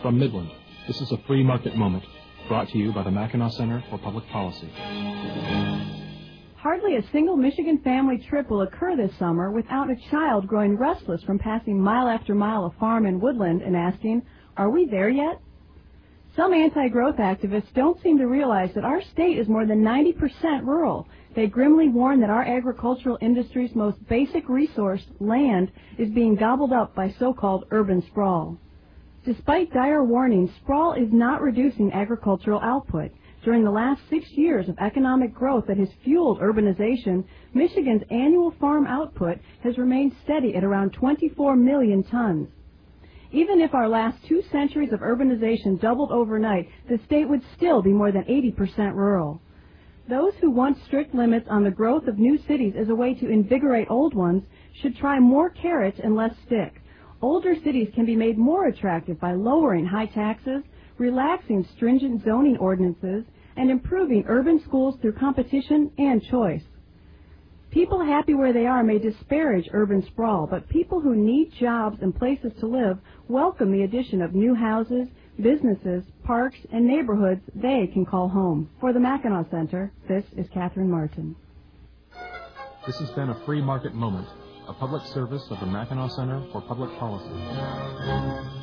From Midland, this is a Free Market Moment, brought to you by the Mackinac Center for Public Policy. Hardly a single Michigan family trip will occur this summer without a child growing restless from passing mile after mile of farm and woodland and asking, "Are we there yet?" Some anti-growth activists don't seem to realize that our state is more than 90% rural. They grimly warn that our agricultural industry's most basic resource, land, is being gobbled up by so-called urban sprawl. Despite dire warnings, sprawl is not reducing agricultural output. During the last 6 years of economic growth that has fueled urbanization, Michigan's annual farm output has remained steady at around 24 million tons. Even if our last 2 centuries of urbanization doubled overnight, the state would still be more than 80% rural. Those who want strict limits on the growth of new cities as a way to invigorate old ones should try more carrots and less stick. Older cities can be made more attractive by lowering high taxes, relaxing stringent zoning ordinances, and improving urban schools through competition and choice. People happy where they are may disparage urban sprawl, but people who need jobs and places to live welcome the addition of new houses, businesses, parks, and neighborhoods they can call home. For the Mackinac Center, this is Catherine Martin. This has been a Free Market Moment, a public service of the Mackinac Center for Public Policy.